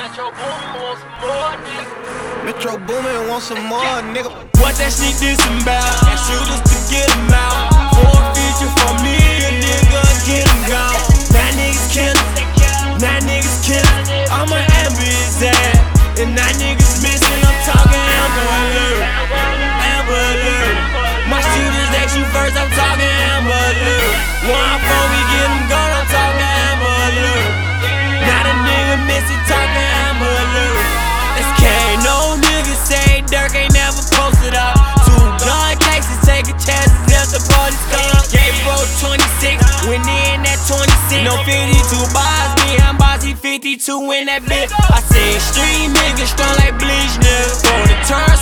Metro Boomin want some more, nigga. Metro Boomin want some more, nigga. What that shit this about? Got shooters to get 'em out. For a feature for me, a nigga get 'em gone. Now niggas killin', now niggas killin'. I'ma amber his ass, and now niggas missing. I'm talking Amber Alert, Amber Alert. My shooters they shoot first, I'm talking Amber Alert. One phone we get 'em gone, I'm talking Amber Alert. Now the nigga missing, talking Amber Alert. It's K, no niggas say Dirk ain't never posted up. Two gun cases, taking chances if the police come. Gave bro 26, went in at 26. No 52 bars, me, I'm bossy 52 in that bitch. I said street niggas strong like bleach, nigga. For the turn